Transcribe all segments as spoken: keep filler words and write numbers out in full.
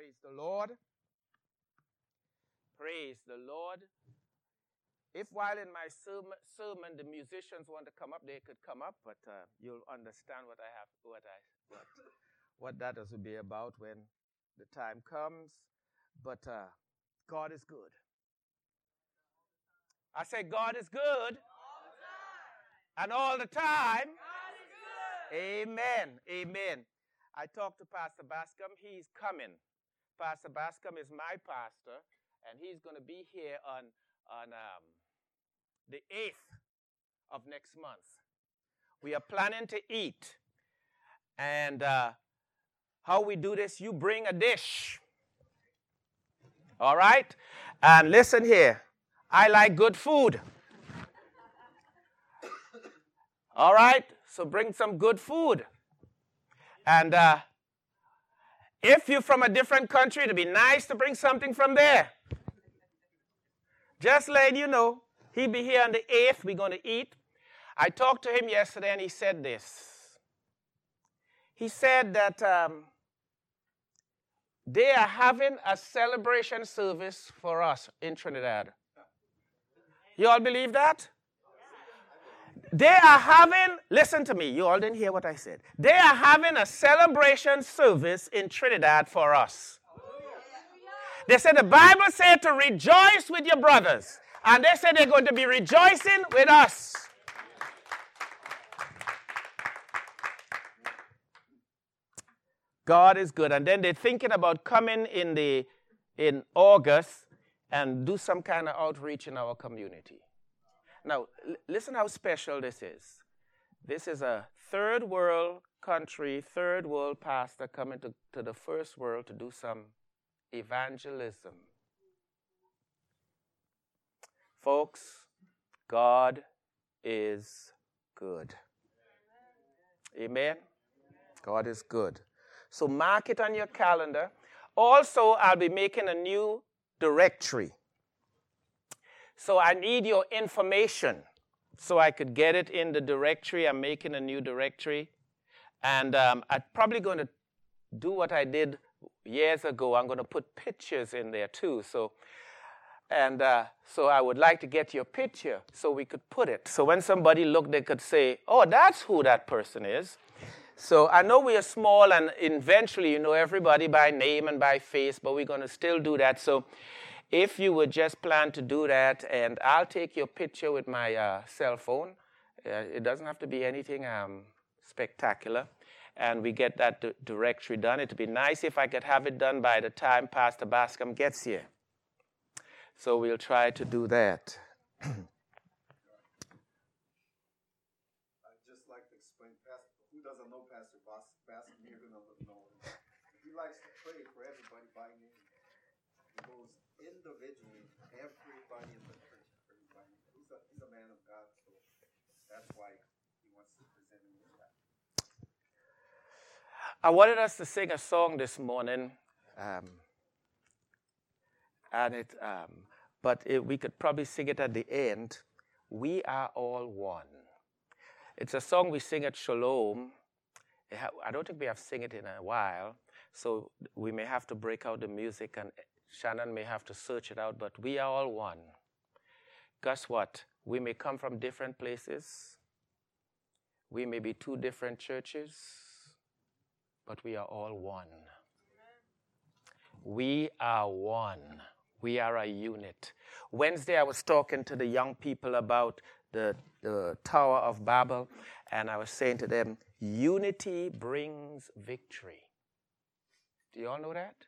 Praise the Lord. Praise the Lord. If while in my sermon the musicians want to come up, they could come up, but uh, you'll understand what I have, what I, what, what that is to be about when the time comes. But uh, God is good. I say God is good. All the time. And all the time. God is good. Amen. Amen. I talked to Pastor Bascom. He's coming. Pastor Bascom is my pastor, and he's going to be here on, on um, the eighth of next month. We are planning to eat. And uh, how we do this, you bring a dish. All right? And listen here. I like good food. All right? So bring some good food. And uh, if you're from a different country, it'd be nice to bring something from there. Just letting you know, he'll be here on the eighth. We're going to eat. I talked to him yesterday, and he said this. He said that um, they are having a celebration service for us in Trinidad. You all believe that? They are having, listen to me, you all didn't hear what I said. They are having a celebration service in Trinidad for us. They said the Bible said to rejoice with your brothers. And they said they're going to be rejoicing with us. God is good. And then they're thinking about coming in the in August and do some kind of outreach in our community. Now, l- listen how special this is. This is a third world country, third world pastor coming to, to the first world to do some evangelism. Folks, God is good. Amen? God is good. So mark it on your calendar. Also, I'll be making a new directory. So I need your information so I could get it in the directory. I'm making a new directory. And um, I'm probably going to do what I did years ago. I'm going to put pictures in there too. So, and uh, so I would like to get your picture so we could put it. So when somebody looked, they could say, oh, that's who that person is. So I know we are small, and eventually you know everybody by name and by face, but we're going to still do that. So if you would just plan to do that, and I'll take your picture with my uh, cell phone. Uh, it doesn't have to be anything um, spectacular. And we get that d- directory done. It would be nice if I could have it done by the time Pastor Bascom gets here. So we'll try to do that. I'd just like to explain, Pastor, who doesn't know Pastor Bas- Bascom, you're going to know him. He likes to pray for everybody by name. He goes individually, everybody in the church. Everybody. He's a, he's a man of God, so that's why he wants to present him with that. I wanted us to sing a song this morning, um, and it, um, but it, we could probably sing it at the end. We are all one. It's a song we sing at Shalom. I don't think we have sung it in a while, so we may have to break out the music, and Shannon may have to search it out, but we are all one. Guess what? We may come from different places. We may be two different churches, but we are all one. We are one. We are a unit. Wednesday, I was talking to the young people about the, the Tower of Babel, and I was saying to them, unity brings victory. Do you all know that?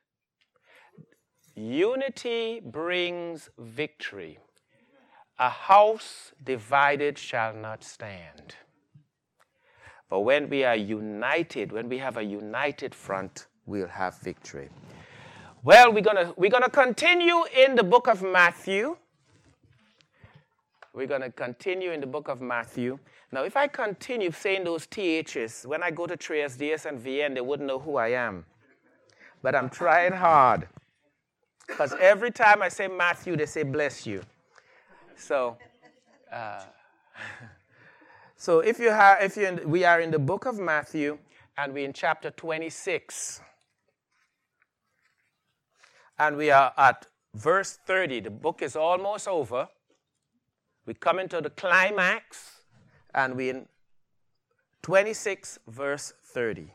Unity brings victory. A house divided shall not stand. But when we are united, when we have a united front, we'll have victory. Well, we're gonna we're gonna continue in the book of Matthew. We're gonna continue in the book of Matthew. Now, if I continue saying those T H's, when I go to Tres Dias and V N, they wouldn't know who I am. But I'm trying hard. Because every time I say Matthew, they say bless you. So, uh, so if you have, if you, we are in the book of Matthew, and we're in chapter twenty-six. And we are at verse thirty. The book is almost over. We come into the climax, and we're in twenty-six, verse thirty.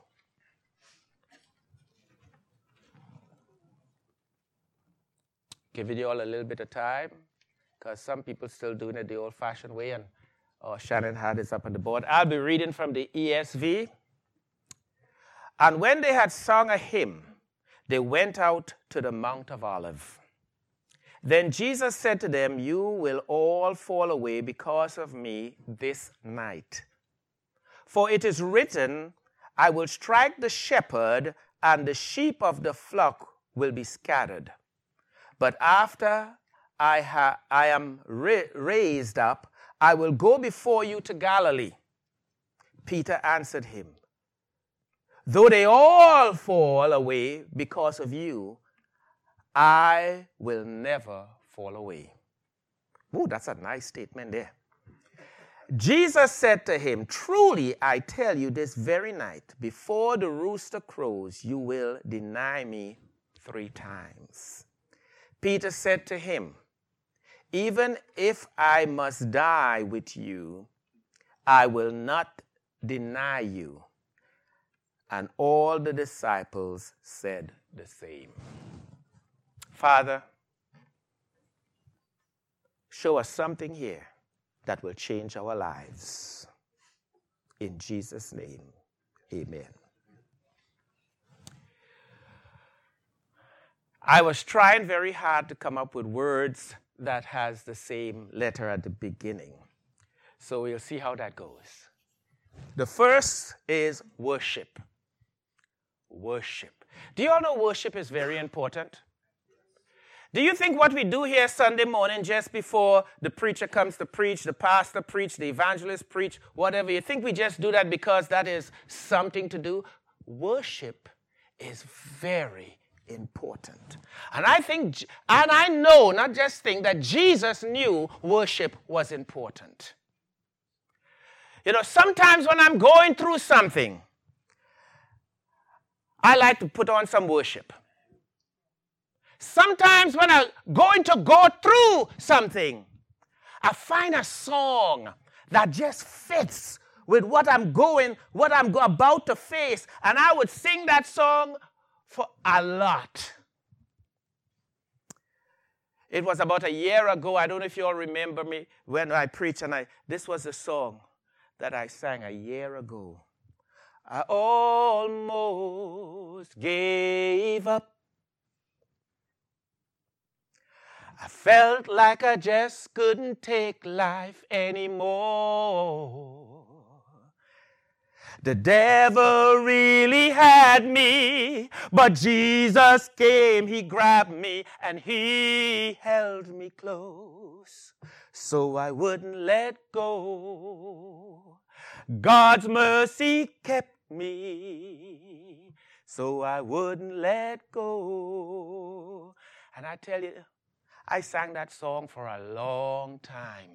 Giving you all a little bit of time, because some people still doing it the old-fashioned way, and oh, Shannon had this up on the board. I'll be reading from the E S V. And when they had sung a hymn, they went out to the Mount of Olives. Then Jesus said to them, "You will all fall away because of me this night. For it is written, I will strike the shepherd, and the sheep of the flock will be scattered. But after I, ha- I am ra- raised up, I will go before you to Galilee." Peter answered him, "Though they all fall away because of you, I will never fall away." Ooh, that's a nice statement there. Jesus said to him, "Truly I tell you, this very night, before the rooster crows, you will deny me three times." Peter said to him, "Even if I must die with you, I will not deny you." And all the disciples said the same. Father, show us something here that will change our lives. In Jesus' name, amen. I was trying very hard to come up with words that has the same letter at the beginning. So we'll see how that goes. The first is worship. Worship. Do you all know worship is very important? Do you think what we do here Sunday morning just before the preacher comes to preach, the pastor preach, the evangelist preach, whatever, you think we just do that because that is something to do? Worship is very important. And I think, and I know, not just think, that Jesus knew worship was important. You know, sometimes when I'm going through something, I like to put on some worship. Sometimes when I'm going to go through something, I find a song that just fits with what I'm going, what I'm about to face, and I would sing that song for a lot. It was about a year ago, I don't know if you all remember me, when I preached, and I this was a song that I sang a year ago. I almost gave up. I felt like I just couldn't take life anymore. The devil really had me, but Jesus came, he grabbed me, and he held me close, so I wouldn't let go. God's mercy kept me, so I wouldn't let go. And I tell you, I sang that song for a long time.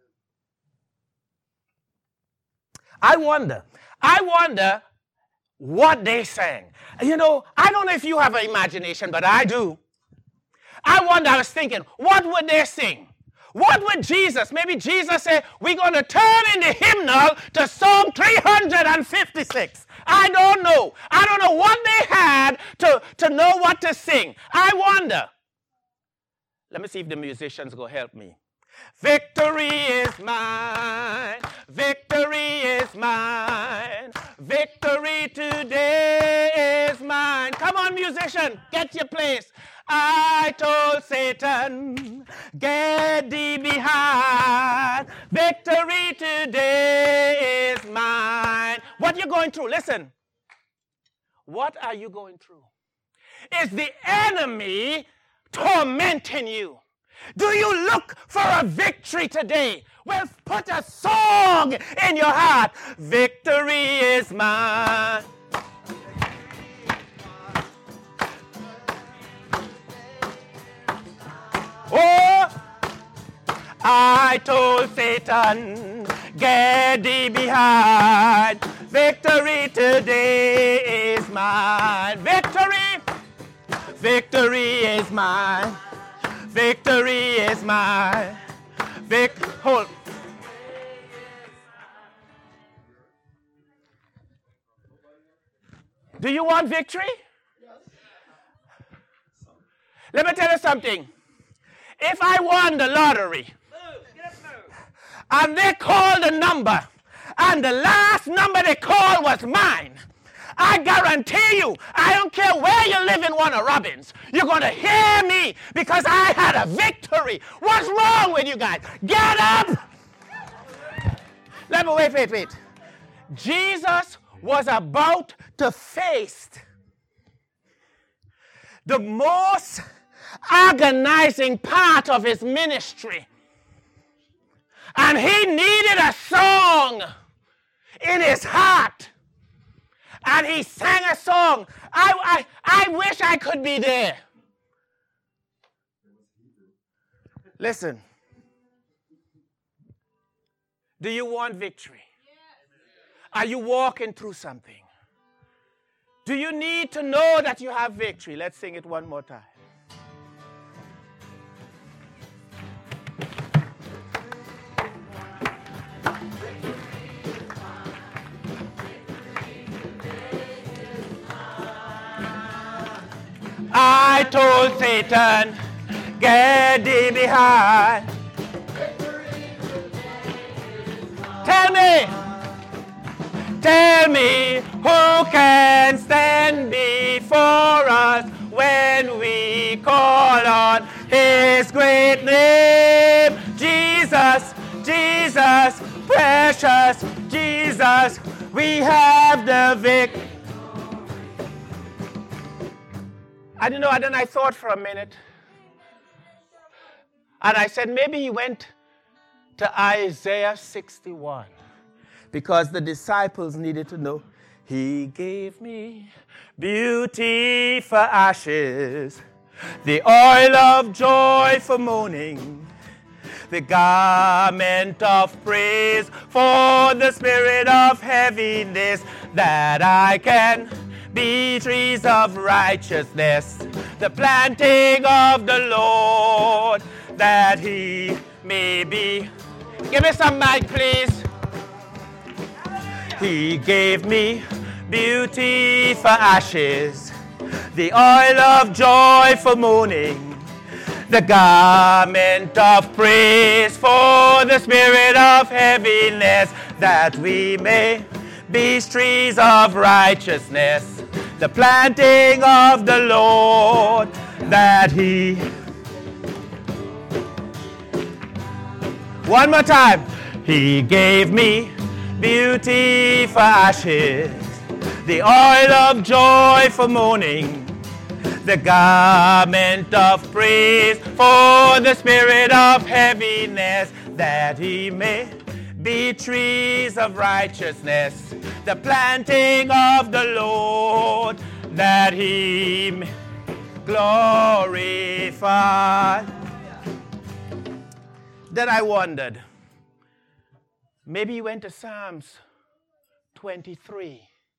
I wonder, I wonder what they sang. You know, I don't know if you have an imagination, but I do. I wonder, I was thinking, what would they sing? What would Jesus, maybe Jesus said, we're going to turn in the hymnal to Psalm three hundred fifty-six. I don't know. I don't know what they had to, to know what to sing. I wonder. Let me see if the musicians go help me. Victory is mine. Victory is mine. Victory today is mine. Come on, musician, get your place. I told Satan, get thee behind. Victory today is mine. What you going through? Listen. What are you going through? Is the enemy tormenting you? Do you look for a victory today? Well, put a song in your heart. Victory is mine. Oh, I told Satan, get thee behind. Victory today is mine. Victory. Victory is mine. Victory is mine. Vic, hold. Do you want victory? Let me tell you something. If I won the lottery and they called the number and the last number they called was mine, I guarantee you, I don't care where you live in Warner Robins, you're going to hear me because I had a victory. What's wrong with you guys? Get up! Let me wait, wait, wait. Jesus was about to face the most agonizing part of his ministry. And he needed a song in his heart. And he sang a song. I, I, I wish I could be there. Listen. Do you want victory? Are you walking through something? Do you need to know that you have victory? Let's sing it one more time. I told Satan, get thee behind. Tell me, tell me who can stand before us when we call on his great name. Jesus, Jesus, precious Jesus, we have the victory. I don't know, and then I thought for a minute. And I said, maybe he went to Isaiah sixty-one. Because the disciples needed to know. He gave me beauty for ashes, the oil of joy for mourning, the garment of praise for the spirit of heaviness, that I can be trees of righteousness, the planting of the Lord, that he may be. Give me some mic, please. He gave me beauty for ashes, the oil of joy for mourning, the garment of praise for the spirit of heaviness, that we may be trees of righteousness, the planting of the Lord, that he. One more time. He gave me beauty for ashes, the oil of joy for mourning, the garment of praise for the spirit of heaviness, that he may be trees of righteousness, the planting of the Lord, that he may glorify. Then I wondered, maybe he went to Psalms twenty-three.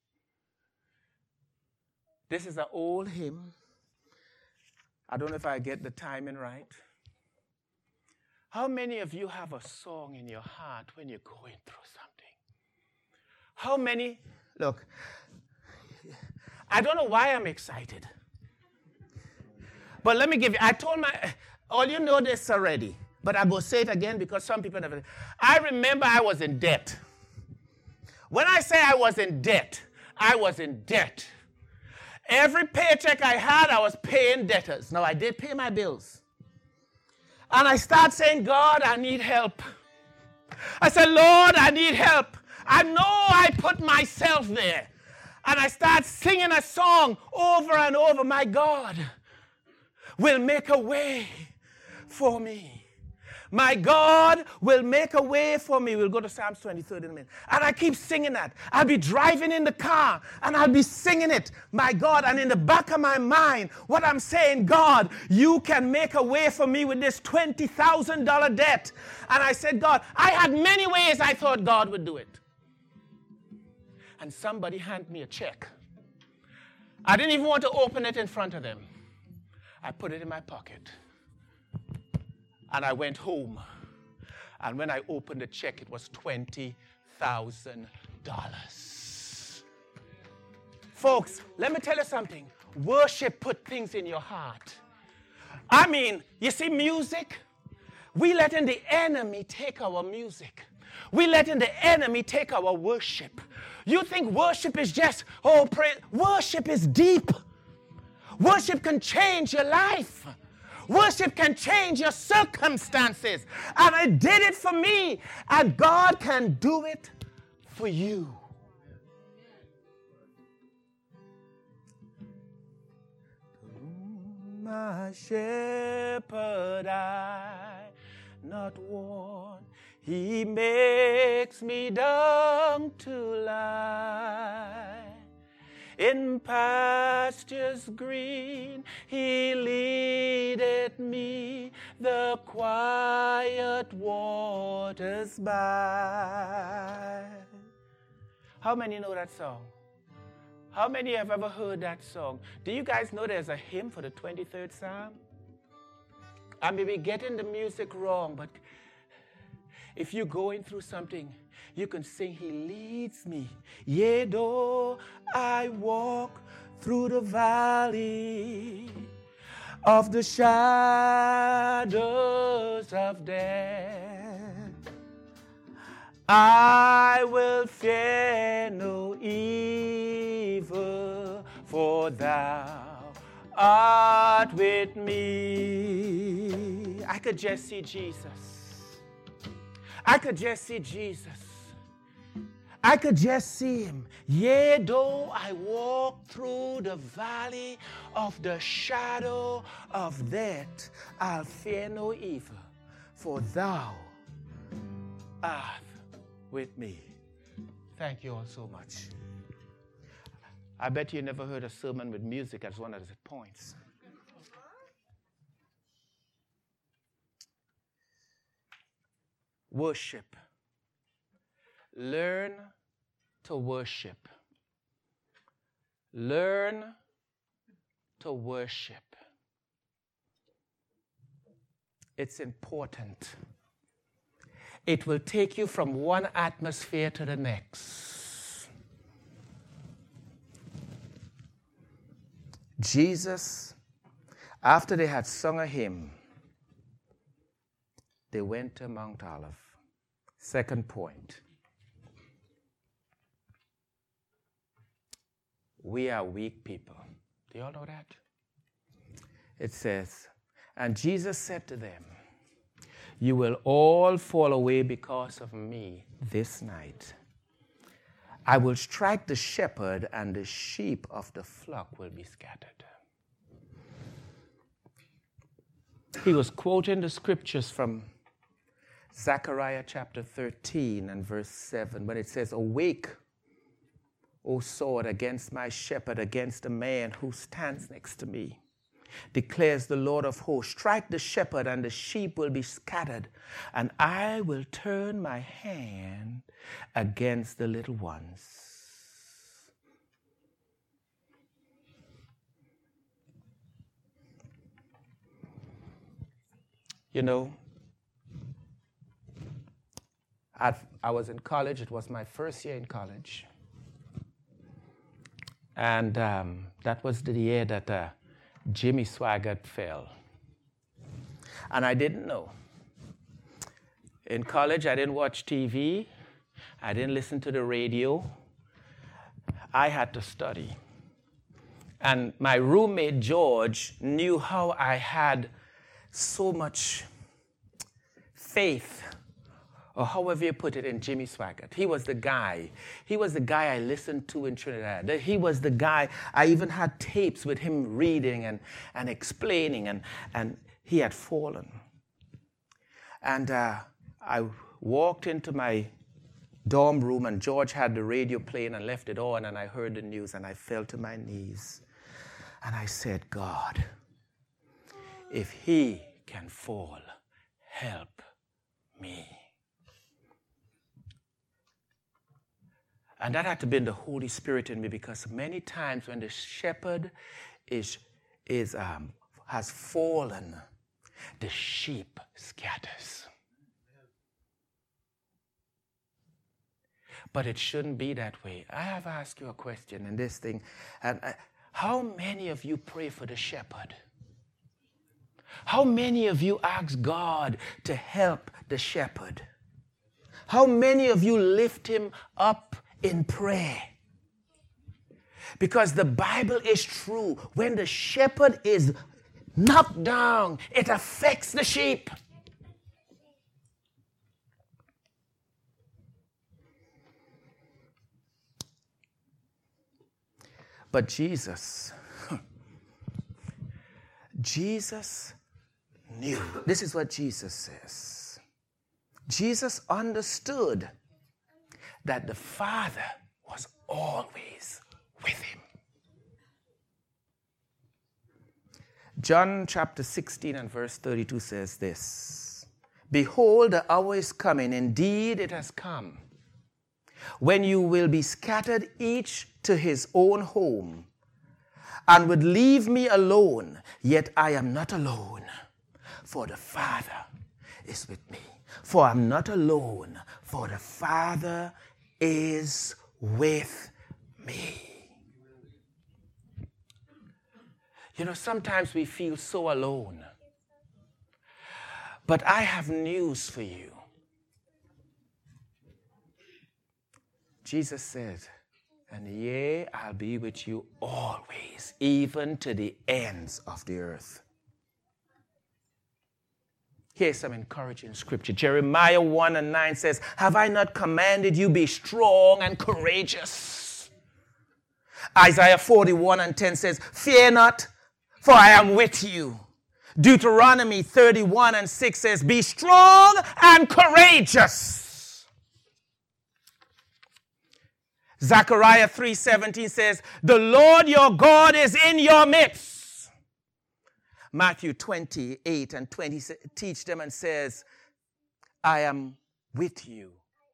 This is an old hymn. I don't know if I get the timing right. How many of you have a song in your heart when you're going through something? How many? Look, I don't know why I'm excited. But let me give you, I told my, all you know this already, but I will say it again because some people never. I remember I was in debt. When I say I was in debt, I was in debt. Every paycheck I had, I was paying debtors. Now, I did pay my bills. And I start saying, God, I need help. I said, Lord, I need help. I know I put myself there. And I start singing a song over and over. My God will make a way for me. My God will make a way for me. We'll go to Psalms twenty-three in a minute. And I keep singing that. I'll be driving in the car and I'll be singing it. My God, and in the back of my mind, what I'm saying, God, you can make a way for me with this twenty thousand dollars debt. And I said, God, I had many ways I thought God would do it. And somebody handed me a check. I didn't even want to open it in front of them. I put it in my pocket. And I went home. And when I opened the check, it was twenty thousand dollars. Folks, let me tell you something. Worship put things in your heart. I mean, you see music? We letting the enemy take our music. We letting the enemy take our worship. You think worship is just, oh, pray. Worship is deep. Worship can change your life. Worship can change your circumstances. And I did it for me. And God can do it for you. My shepherd, I not want. He makes me down to lie. In pastures green, he leadeth me, the quiet waters by. How many know that song? How many have ever heard that song? Do you guys know there's a hymn for the twenty-third Psalm? I may be getting the music wrong, but if you're going through something, you can sing, he leads me. Yea, though I walk through the valley of the shadows of death, I will fear no evil, for thou art with me. I could just see Jesus. I could just see Jesus. I could just see him. Yea, though I walk through the valley of the shadow of death, I'll fear no evil, for thou art with me. Thank you all so much. I bet you never heard a sermon with music as one of the points. Worship. Learn to worship. Learn to worship. It's important. It will take you from one atmosphere to the next. Jesus, after they had sung a hymn, they went to Mount Olive. Second point. We are weak people. Do you all know that? It says, and Jesus said to them, you will all fall away because of me this night. I will strike the shepherd, and the sheep of the flock will be scattered. He was quoting the scriptures from Zechariah chapter thirteen and verse seven, when it says, awake, O sword, against my shepherd, against the man who stands next to me, declares the Lord of hosts. Strike the shepherd, and the sheep will be scattered, and I will turn my hand against the little ones. You know, I've, I was in college. It was my first year in college. And um, that was the year that uh, Jimmy Swaggart fell. And I didn't know. In college, I didn't watch T V. I didn't listen to the radio. I had to study. And my roommate, George, knew how I had so much faith, or however you put it, in Jimmy Swaggart. He was the guy. He was the guy I listened to in Trinidad. He was the guy, I even had tapes with him reading and, and explaining, and, and he had fallen. And uh, I walked into my dorm room, and George had the radio playing and left it on, and I heard the news, and I fell to my knees. And I said, God, if he can fall, help me. And that had to be the Holy Spirit in me, because many times when the shepherd is, is um, has fallen, the sheep scatters. But it shouldn't be that way. I have asked you a question in this thing. And I, how many of you pray for the shepherd? How many of you ask God to help the shepherd? How many of you lift him up in prayer? Because the Bible is true. When the shepherd is knocked down, it affects the sheep. But Jesus, Jesus knew. This is what Jesus says. Jesus understood that the Father was always with him. John chapter sixteen and verse thirty-two says this, "Behold, the hour is coming, indeed it has come, when you will be scattered each to his own home, and would leave me alone, yet I am not alone, for the Father is with me. For I'm not alone, for the Father is with me." You know, sometimes we feel so alone. But I have news for you. Jesus said, "And yea, I'll be with you always, even to the ends of the earth." Here's some encouraging scripture. Jeremiah one and nine says, "Have I not commanded you, be strong and courageous?" Isaiah forty-one and ten says, "Fear not, for I am with you." Deuteronomy thirty-one and six says, "Be strong and courageous." Zechariah three seventeen says, "The Lord your God is in your midst." Matthew twenty-eight and twenty teach them and says, "I am with you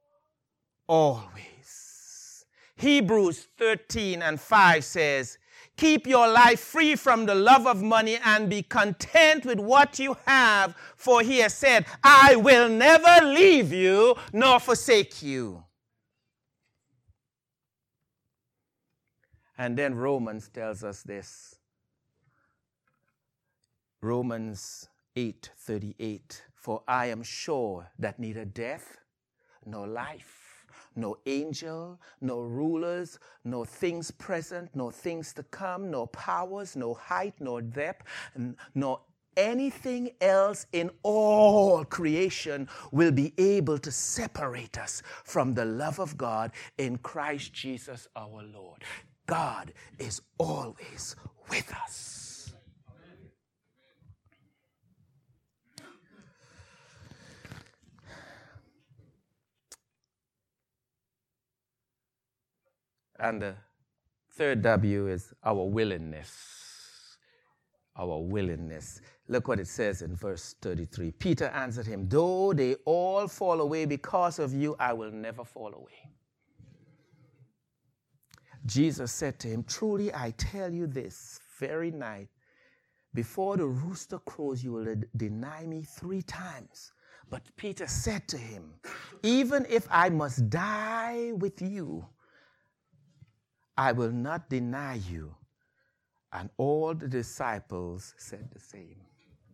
always." Hebrews thirteen and five says, "Keep your life free from the love of money and be content with what you have, for he has said, I will never leave you nor forsake you." And then Romans tells us this. Romans eight thirty-eight, "For I am sure that neither death, nor life, no angel, no rulers, no things present, nor things to come, no powers, no height, nor depth, nor anything else in all creation will be able to separate us from the love of God in Christ Jesus our Lord." God is always with us. And the third W is our willingness. Our willingness. Look what it says in verse thirty-three. Peter answered him, "Though they all fall away because of you, I will never fall away." Jesus said to him, "Truly I tell you, this very night, before the rooster crows, you will deny me three times." But Peter said to him, "Even if I must die with you, I will not deny you." And all the disciples said the same.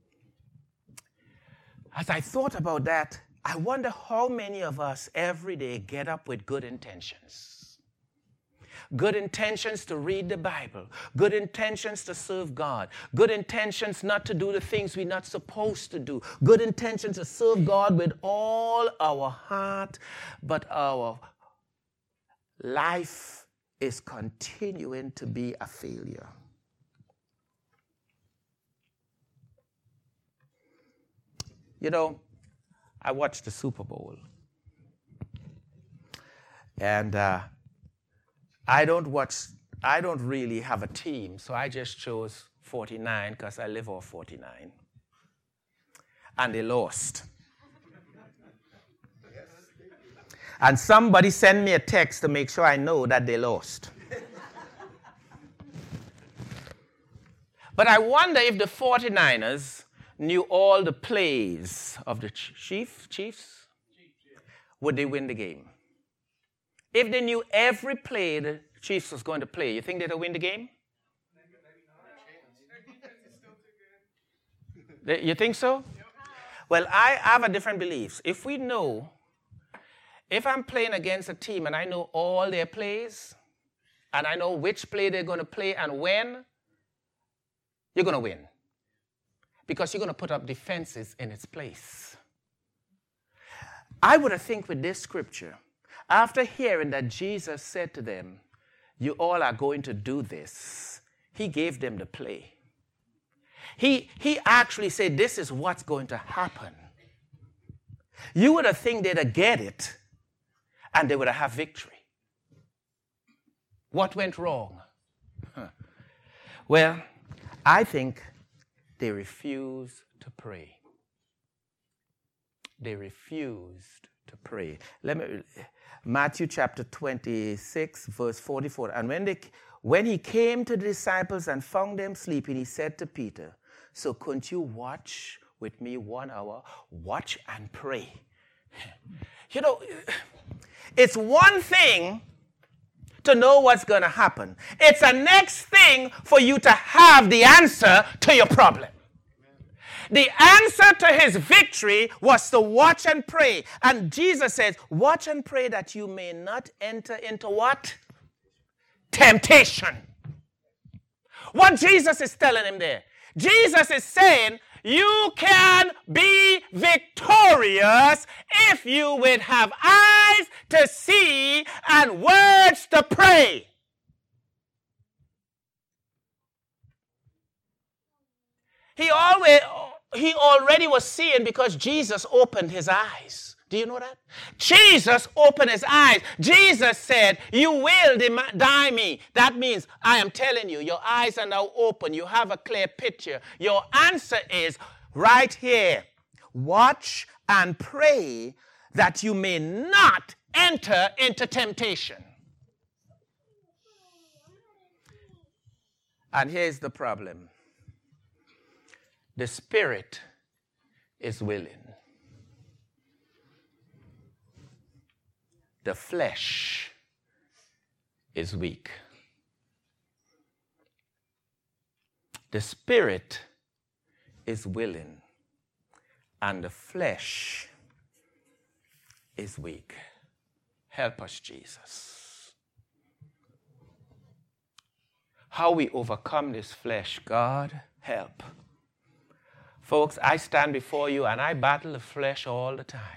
As I thought about that, I wonder how many of us every day get up with good intentions. Good intentions to read the Bible. Good intentions to serve God. Good intentions not to do the things we're not supposed to do. Good intentions to serve God with all our heart. But our life is continuing to be a failure. You know, I watched the Super Bowl. And uh, I don't watch, I don't really have a team, so I just chose forty-nine because I live off forty-nine. And they lost. And somebody sent me a text to make sure I know that they lost. But I wonder if the 49ers knew all the plays of the Chiefs, Chiefs, would they win the game? If they knew every play the Chiefs was going to play, you think they'd win the game? You think so? Well, I have a different beliefs. If we know, if I'm playing against a team and I know all their plays, and I know which play they're going to play and when, you're going to win. Because you're going to put up defenses in its place. I would have think with this scripture, after hearing that Jesus said to them, you all are going to do this, he gave them the play. He, he actually said, this is what's going to happen. You would have think they'd have get it, and they would have victory. What went wrong? Huh. Well, I think they refused to pray. They refused to pray. Let me, Matthew chapter twenty-six, verse forty-four. And when, they, when he came to the disciples and found them sleeping, he said to Peter, so couldn't you watch with me one hour? Watch and pray. You know, it's one thing to know what's going to happen. It's a next thing for you to have the answer to your problem. The answer to his victory was to watch and pray. And Jesus says, watch and pray that you may not enter into what? Temptation. What Jesus is telling him there? Jesus is saying, you can be victorious if you would have eyes to see and words to pray. He always, he already was seeing because Jesus opened his eyes. Do you know that? Jesus opened his eyes. Jesus said, you will deny me. That means I am telling you, your eyes are now open. You have a clear picture. Your answer is right here. Watch and pray that you may not enter into temptation. And here's the problem. The spirit is willing. The flesh is weak. The spirit is willing, and the flesh is weak. Help us, Jesus. How we overcome this flesh, God, help. Folks, I stand before you and I battle the flesh all the time.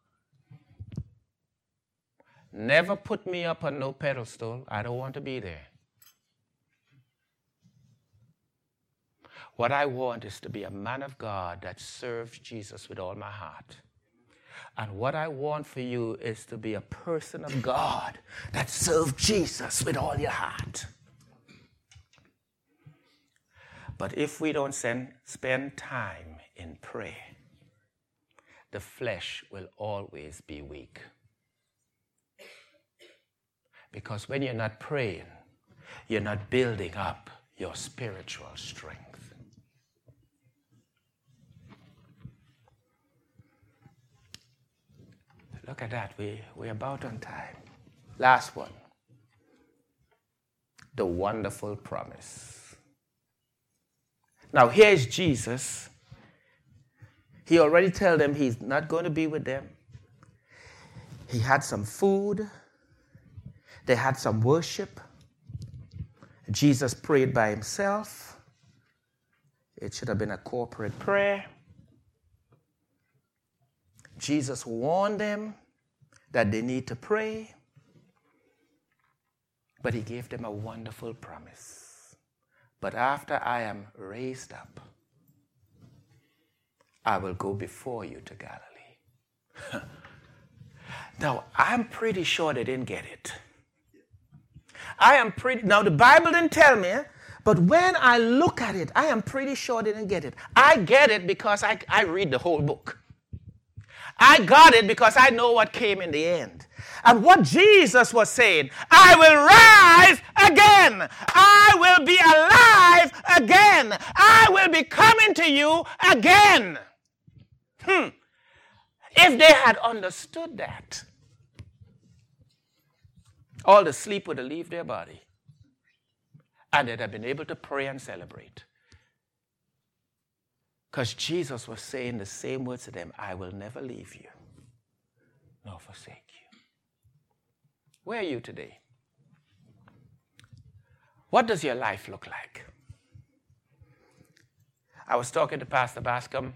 Never put me up on no pedestal. I don't want to be there. What I want is to be a man of God that serves Jesus with all my heart. And what I want for you is to be a person of God that serves Jesus with all your heart. But if we don't send, spend time in prayer, the flesh will always be weak. Because when you're not praying, you're not building up your spiritual strength. Look at that. We, we're about on time. Last one. The wonderful promise. Now, here's Jesus. He already told them he's not going to be with them. He had some food. They had some worship. Jesus prayed by himself. It should have been a corporate prayer. Jesus warned them that they need to pray. But he gave them a wonderful promise. But after I am raised up, I will go before you to Galilee. Now, I'm pretty sure they didn't get it. I am pretty, now the Bible didn't tell me, but when I look at it, I am pretty sure they didn't get it. I get it because I, I read the whole book. I got it because I know what came in the end. And what Jesus was saying, I will rise again. I will be alive again. I will be coming to you again. Hmm. If they had understood that, all the sleep would have left their body. And they'd have been able to pray and celebrate. Because Jesus was saying the same words to them, I will never leave you, nor forsake you. Where are you today? What does your life look like? I was talking to Pastor Bascom,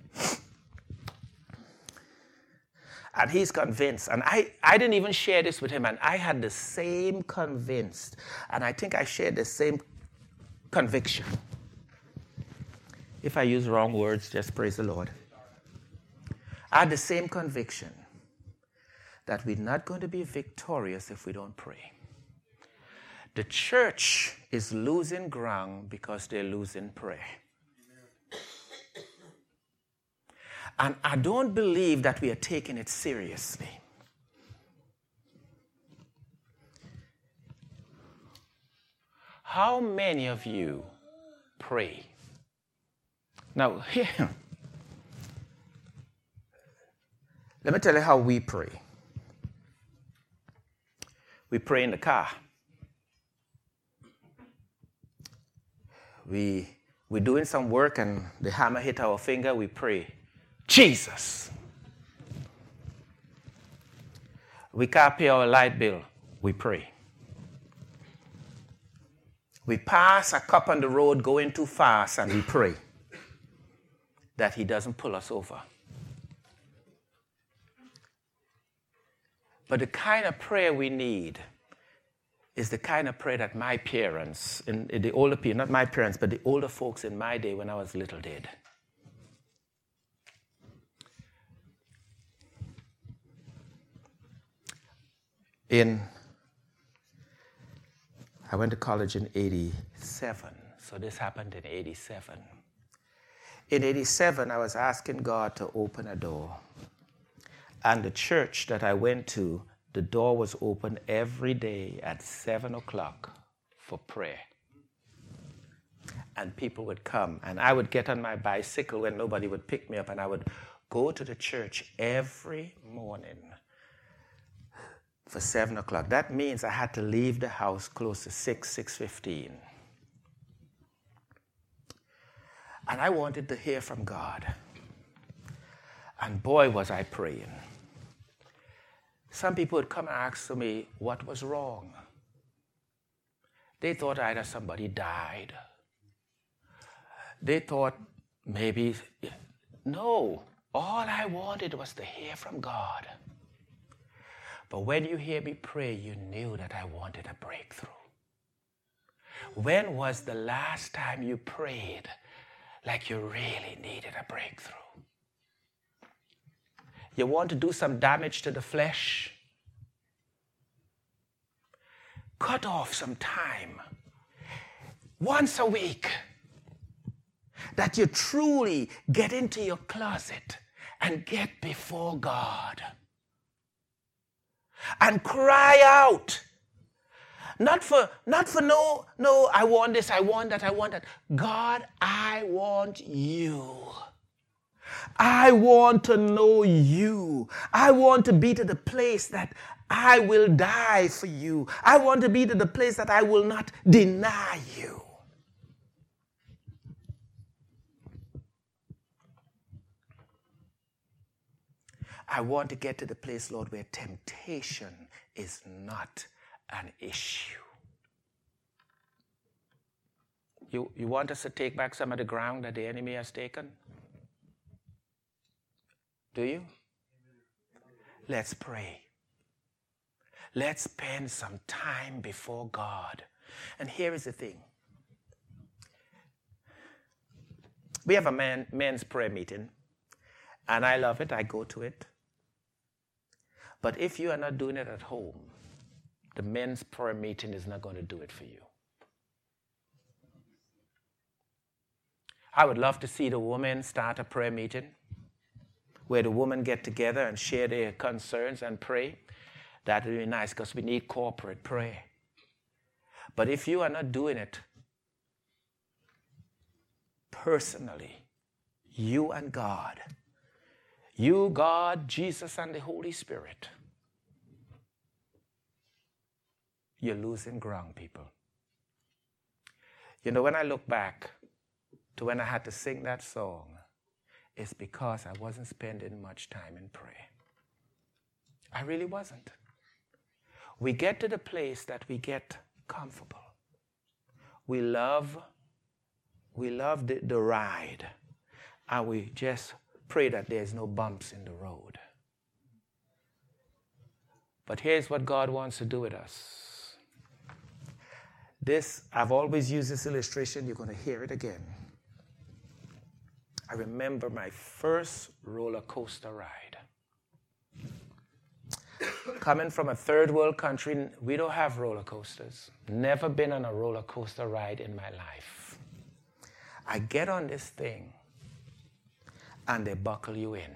and he's convinced, and I, I didn't even share this with him, and I had the same convinced, and I think I shared the same conviction. If I use wrong words, just praise the Lord. I had the same conviction that we're not going to be victorious if we don't pray. The church is losing ground because they're losing prayer. And I don't believe that we are taking it seriously. How many of you pray? Now, here, let me tell you how we pray. We pray in the car. We, we're doing some work and the hammer hit our finger, we pray, Jesus. We can't pay our light bill, we pray. We pass a cop on the road going too fast and we pray that he doesn't pull us over. But the kind of prayer we need is the kind of prayer that my parents, and the older people, not my parents, but the older folks in my day when I was little did. In, I went to college in eighty-seven, so this happened in eighty-seven. In eighty-seven, I was asking God to open a door. And the church that I went to, the door was open every day at seven o'clock for prayer. And people would come, and I would get on my bicycle when nobody would pick me up, and I would go to the church every morning for seven o'clock. That means I had to leave the house close to six, six fifteen. And I wanted to hear from God. And boy, was I praying. Some people would come and ask me what was wrong. They thought either somebody died. They thought maybe, no, all I wanted was to hear from God. But when you hear me pray, you knew that I wanted a breakthrough. When was the last time you prayed like you really needed a breakthrough? You want to do some damage to the flesh? Cut off some time, once a week, that you truly get into your closet and get before God and cry out. Not for, not for no, no, I want this, I want that, I want that. God, I want you. I want to know you. I want to be to the place that I will die for you. I want to be to the place that I will not deny you. I want to get to the place, Lord, where temptation is not an issue. You, you want us to take back some of the ground that the enemy has taken? Do you? Let's pray. Let's spend some time before God. And here is the thing. We have a man, men's prayer meeting, and I love it. I go to it. But if you are not doing it at home, the men's prayer meeting is not going to do it for you. I would love to see the women start a prayer meeting where the women get together and share their concerns and pray, that would be nice because we need corporate prayer. But if you are not doing it personally, you and God, you, God, Jesus, and the Holy Spirit, you're losing ground, people. You know, when I look back to when I had to sing that song, it's because I wasn't spending much time in prayer. I really wasn't. We get to the place that we get comfortable. We love, we love the, the ride, and we just pray that there's no bumps in the road. But here's what God wants to do with us. This, I've always used this illustration. You're going to hear it again. I remember my first roller coaster ride. Coming from a third world country, we don't have roller coasters. Never been on a roller coaster ride in my life. I get on this thing, and they buckle you in.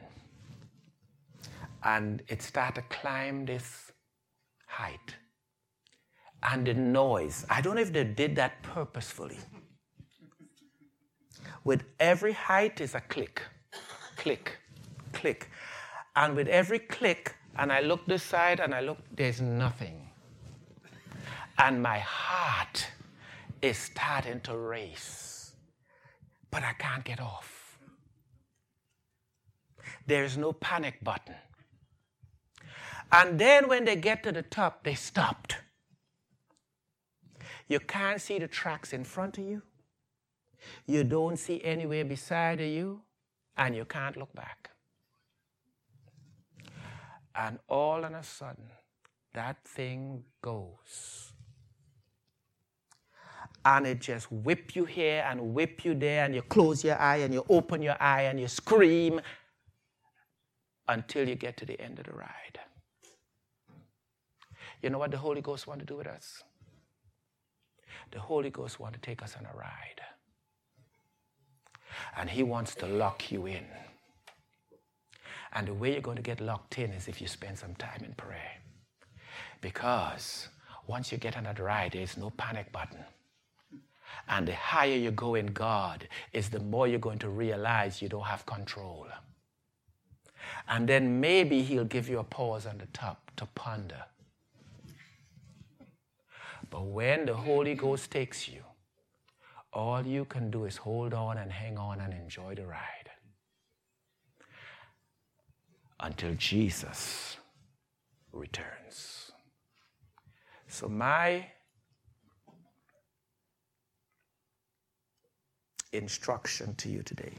And it starts to climb this height. And the noise, I don't know if they did that purposefully. With every height is a click, click, click. And with every click, and I look this side and I look, there's nothing. And my heart is starting to race. But I can't get off. There's no panic button. And then when they get to the top, they stopped. You can't see the tracks in front of you. You don't see anywhere beside you, and you can't look back. And all of a sudden, that thing goes. And it just whip you here and whip you there, and you close your eye and you open your eye and you scream until you get to the end of the ride. You know what the Holy Ghost wants to do with us? The Holy Ghost wants to take us on a ride. And he wants to lock you in. And the way you're going to get locked in is if you spend some time in prayer. Because once you get on that ride, there's no panic button. And the higher you go in God is the more you're going to realize you don't have control. And then maybe he'll give you a pause on the top to ponder. But when the Holy Ghost takes you, all you can do is hold on and hang on and enjoy the ride. Until Jesus returns. So my instruction to you today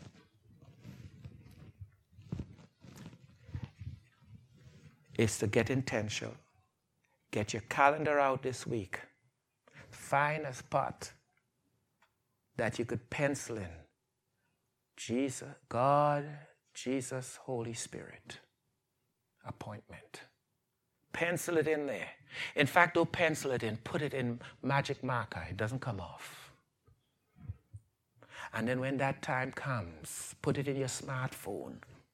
is to get intentional. Get your calendar out this week. Find a spot that you could pencil in. Jesus, God, Jesus, Holy Spirit. Appointment. Pencil it in there. In fact, don't pencil it in. Put it in magic marker. It doesn't come off. And then when that time comes, put it in your smartphone.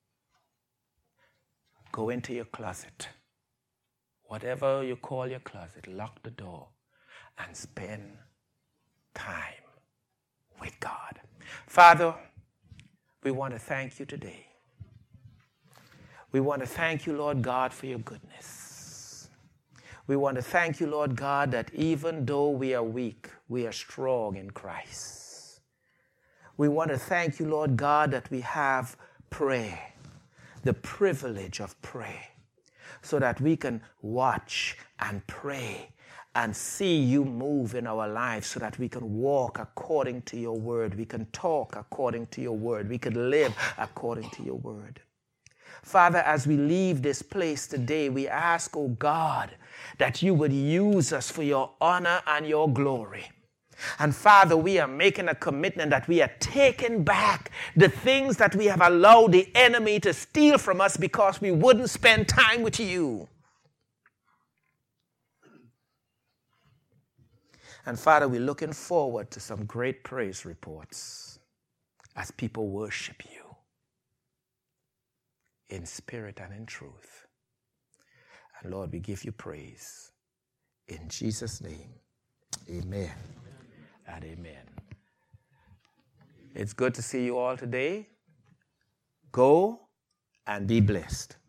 Go into your closet. Whatever you call your closet, lock the door and spend time with God. Father, we want to thank you today. We want to thank you, Lord God, for your goodness. We want to thank you, Lord God, that even though we are weak, we are strong in Christ. We want to thank you, Lord God, that we have prayer, the privilege of prayer, so that we can watch and pray and see you move in our lives, so that we can walk according to your word. We can talk according to your word. We can live according to your word. Father, as we leave this place today, we ask, oh God, that you would use us for your honor and your glory. And Father, we are making a commitment that we are taking back the things that we have allowed the enemy to steal from us because we wouldn't spend time with you. And Father, we're looking forward to some great praise reports as people worship you. in spirit and in truth. And Lord, we give you praise. In Jesus' name, amen and amen. It's good to see you all today. Go and be blessed.